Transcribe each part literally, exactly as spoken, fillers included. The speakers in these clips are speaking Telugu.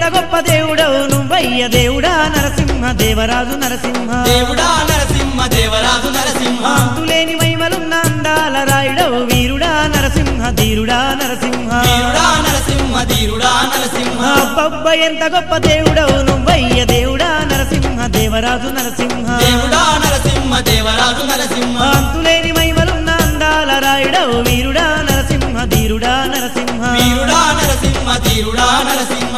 గొప్ప దేవుడవు నువ్వయ్య దేవుడా నరసింహ దేవరాజు నరసింహ దేవుడా నరసింహ దేవరాజు నరసింహ అంతులేని మహిమలున్న అందాల రాయుడవు వీరుడా నరసింహ ధీరుడా నరసింహ వీరుడా నరసింహ ధీరుడా నరసింహ అబ్బబ్బ ఎంత గొప్ప దేవుడవు నువ్వయ్య దేవుడా నరసింహ దేవరాజు నరసింహ దేవుడా నరసింహ దేవరాజు నరసింహ అంతులేని మహిమలున్న అందాల రాయుడవు వీరుడా నరసింహ ధీరుడా నరసింహ వీరుడా నరసింహ ధీరుడా నరసింహ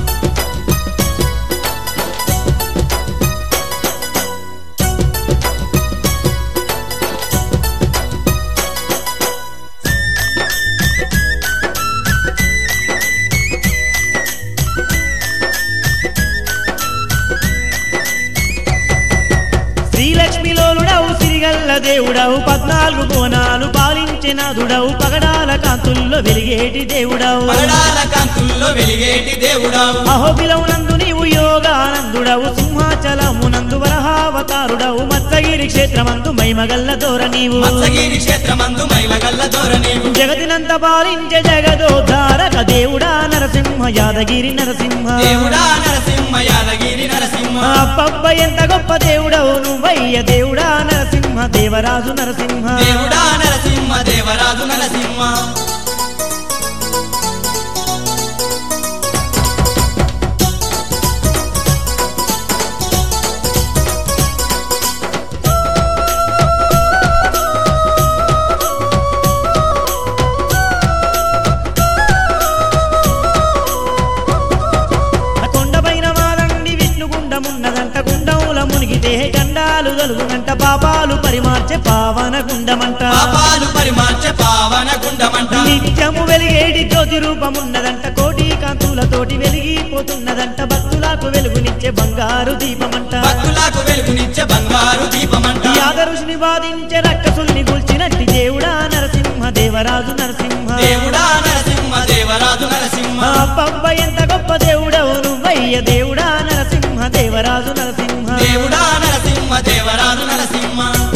శ్రీలక్ష్మిలోలుడవు సిరిగల్ల దేవుడవు పద్నాలుగు కోణాలు పాలించినాదుడవు పగడాల కాంతుల్లో వెలిగేటి దేవుడవు పగడాల కాంతుల్లో వెలిగేటి దేవుడవు అహోబిలవునందు నీవు యోగానందుడవు సింహాచలమునందు వరహావతారుడవు మత్సగిరి క్షేత్రమందు మైమగల్ల దోర నీవు మత్సగిరి క్షేత్రమందు మైమగల్ల దోర నీవు జగతినంత పాలించే జగదోద్ధారక దేవుడా నరసింహ యాదగిరి నరసింహ దేవుడా నరసింహ యాదగిరి నరసింహ అబ్బబ్బ ఎంత గొప్ప దేవుడవు నువ్వయ్య దేవుడా నరసింహ దేవరాజు నరసింహ దేవుడా నరసింహ దేవరాజు నరసింహ ఉన్నదంట గుండముల మునిగితే గండాలు తలుగునంట పాపాలు పరిమార్చే పావన గుండమంట పాపాలు పరిమార్చే పావన గుండమంట నిత్యము వెలిగేటి జ్యోతి రూపమున్నదంట కోటి కాంతులతోటి వెలిగిపోతున్నదంట భక్తులకు వెలుగునిచ్చే బంగారు దీపమంట భక్తులకు వెలుగునిచ్చే బంగారు దీపమంట యాదరుషుని బాధించే రక్కసుల్ని కూల్చినట్టి దేవుడా నరసింహ దేవరాజు నరసింహ దేవుడా నరసింహ దేవరాజు నరసింహ అబ్బబ్బ ఎంత గొప్ప దేవుడవు నువ్వయ్య దేవుడా నరసింహ దేవరాజు నరసింహ దేవుడా నరసింహ దేవరాజు నరసింహ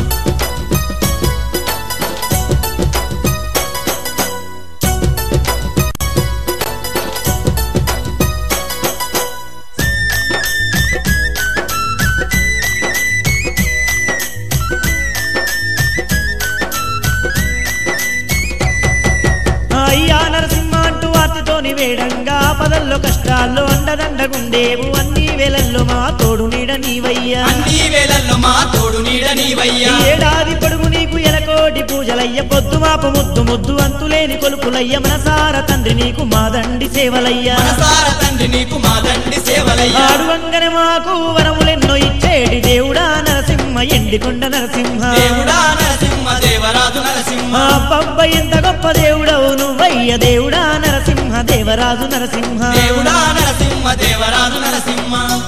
అయ్యా నరసింహ అంటూ ఆర్తితోని వేడంగా పదల్లో కష్టాల్లో అండదండగుండేవు అన్ని వేలల్లో మా తోడు నీడ నీవయ్యా అన్ని వేళల్లో మా తోడు నీడ నీవయ్యా ఏడాది పొడుగు నీకు ఎలకోటి పూజలయ్య పొద్దు మాపు ముద్దు ముద్దు అంతులేని కొలుపులయ్య మనసార తండ్రి నీకు మాదండి సేవలయ్యా మనసార తండ్రి నీకు మాదండి సేవలయ్యా ఆడువంగనే మాకు వరములెన్నో ఇచ్చేటి దేవుడా నరసింహ ఎండికొండ నరసింహ దేవుడా నరసింహ దేవరాజు నరసింహ అబ్బబ్బ ఎంత గొప్ప దేవుడవు నువ్వయ్య దేవుడా నరసింహ దేవరాజు నరసింహ దేవుడా నరసింహ దేవరాజు నరసింహ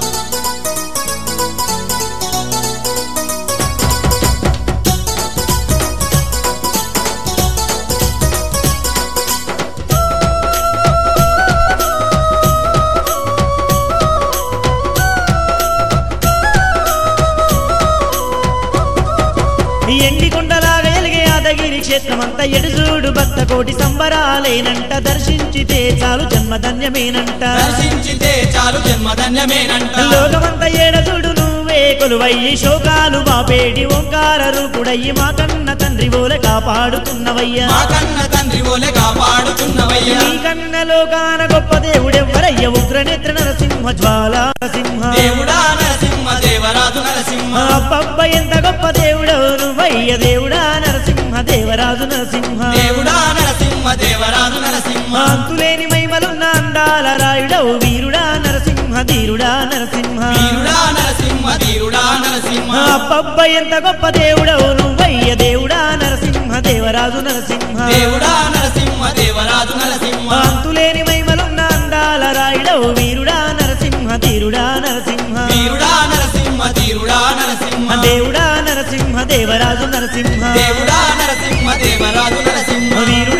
ఎండికొండలాగా ఎలిగే యాదగిరి క్షేత్రమంతా ఎడుజూడు భక్త కోటి సంబరాలేనంట దర్శించితే చాలు జన్మధన్యమేనంట దర్శించితే చాలు జన్మధన్యమేనంట లోకమంతా ఏడజుడు నువ్వే కొలువయ్యి శోకాలు బాపేడి ఓంకార రూపుడయ్యి మా కన్న తండ్రి ఓలే కాపాడుతున్నవయ్యా మా కన్న తండ్రి ఓలే కాపాడుతున్నవయ్యా నీ కన్న లోకాన గొప్ప దేవుడెవ్వరయ్య ఉగ్రనేత్ర నరసింహ జ్వాలా నరసింహ దేవుడా నరసింహ దేవరాజు నరసింహ అబ్బబ్బ ఎంత గొప్ప దేవుడవు నువ్వయ్య దేవుడా నరసింహ దేవరాజు నరసింహ దేవుడా నరసింహ దేవరాజు నరసింహ అంతులేని మహిమలున్న అందాల రాయుడవు వీరుడా నరసింహ ధీరుడా నరసింహ వీరుడా నరసింహ ధీరుడా నరసింహ అబ్బబ్బ ఎంత గొప్ప దేవుడవు నువ్వయ్య దేవుడా నరసింహ దేవరాజు నరసింహ దేవుడా నరసింహ దేవరాజు నరసింహ అంతులేని మహిమలున్న అందాల రాయుడవు వీరుడా నరసింహ ధీరుడా నరసింహ వీరుడా నరసింహ ధీరుడా నరసింహ దేవుడా నరసింహ దేవరాజు నరసింహ దేవుడా నరసింహ దేవరాజు నరసింహ వీరుడా